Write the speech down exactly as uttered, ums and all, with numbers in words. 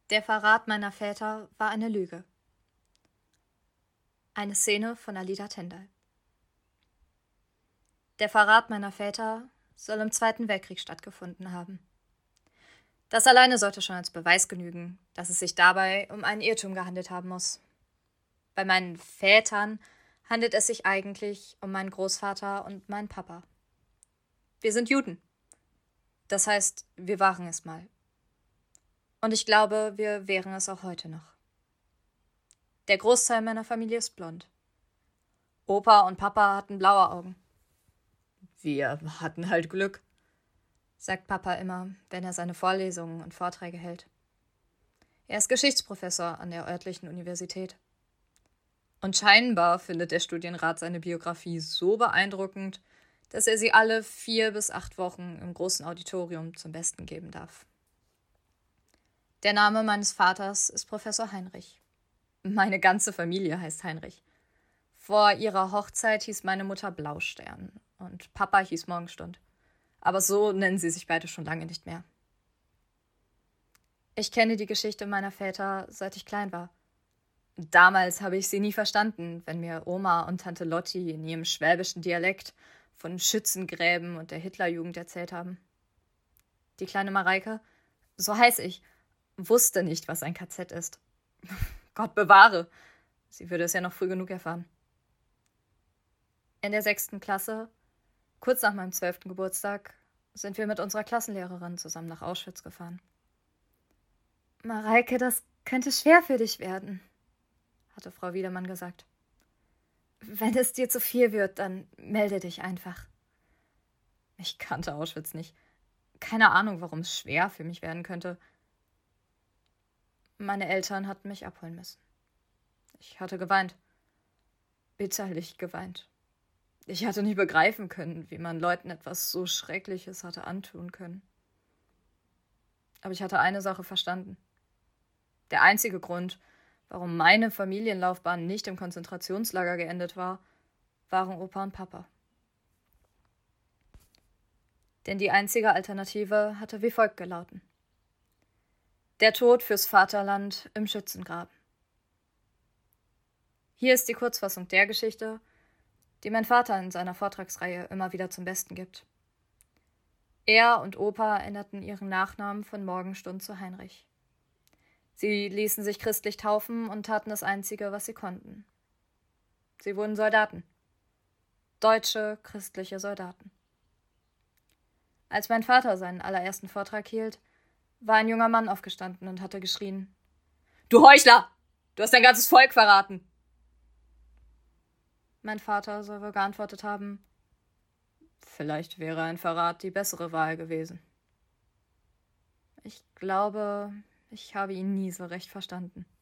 Der Verrat meiner Väter war eine Lüge. Eine Szene von Alida Tendal. Der Verrat meiner Väter soll im Zweiten Weltkrieg stattgefunden haben. Das alleine sollte schon als Beweis genügen, dass es sich dabei um einen Irrtum gehandelt haben muss. Bei meinen Vätern handelt es sich eigentlich um meinen Großvater und meinen Papa. Wir sind Juden. Das heißt, wir waren es mal. Und ich glaube, wir wären es auch heute noch. Der Großteil meiner Familie ist blond. Opa und Papa hatten blaue Augen. Wir hatten halt Glück, sagt Papa immer, wenn er seine Vorlesungen und Vorträge hält. Er ist Geschichtsprofessor an der örtlichen Universität. Und scheinbar findet der Studienrat seine Biografie so beeindruckend, dass er sie alle vier bis acht Wochen im großen Auditorium zum Besten geben darf. Der Name meines Vaters ist Professor Heinrich. Meine ganze Familie heißt Heinrich. Vor ihrer Hochzeit hieß meine Mutter Blaustern und Papa hieß Morgenstund. Aber so nennen sie sich beide schon lange nicht mehr. Ich kenne die Geschichte meiner Väter, seit ich klein war. Damals habe ich sie nie verstanden, wenn mir Oma und Tante Lotti in ihrem schwäbischen Dialekt von Schützengräben und der Hitlerjugend erzählt haben. Die kleine Mareike, so heiß ich, wusste nicht, was ein K Z ist. Gott bewahre, sie würde es ja noch früh genug erfahren. In der sechsten Klasse, kurz nach meinem zwölften Geburtstag, sind wir mit unserer Klassenlehrerin zusammen nach Auschwitz gefahren. Mareike, das könnte schwer für dich werden, hatte Frau Wiedemann gesagt. Wenn es dir zu viel wird, dann melde dich einfach. Ich kannte Auschwitz nicht. Keine Ahnung, warum es schwer für mich werden könnte. Meine Eltern hatten mich abholen müssen. Ich hatte geweint. Bitterlich geweint. Ich hatte nie begreifen können, wie man Leuten etwas so Schreckliches hatte antun können. Aber ich hatte eine Sache verstanden. Der einzige Grund, warum meine Familienlaufbahn nicht im Konzentrationslager geendet war, waren Opa und Papa. Denn die einzige Alternative hatte wie folgt gelauten: Der Tod fürs Vaterland im Schützengraben. Hier ist die Kurzfassung der Geschichte, die mein Vater in seiner Vortragsreihe immer wieder zum Besten gibt. Er und Opa änderten ihren Nachnamen von Morgenstund zu Heinrich. Sie ließen sich christlich taufen und taten das Einzige, was sie konnten. Sie wurden Soldaten. Deutsche christliche Soldaten. Als mein Vater seinen allerersten Vortrag hielt, war ein junger Mann aufgestanden und hatte geschrien: »Du Heuchler! Du hast dein ganzes Volk verraten!« Mein Vater soll wohl geantwortet haben: »Vielleicht wäre ein Verrat die bessere Wahl gewesen.« Ich glaube, ich habe ihn nie so recht verstanden.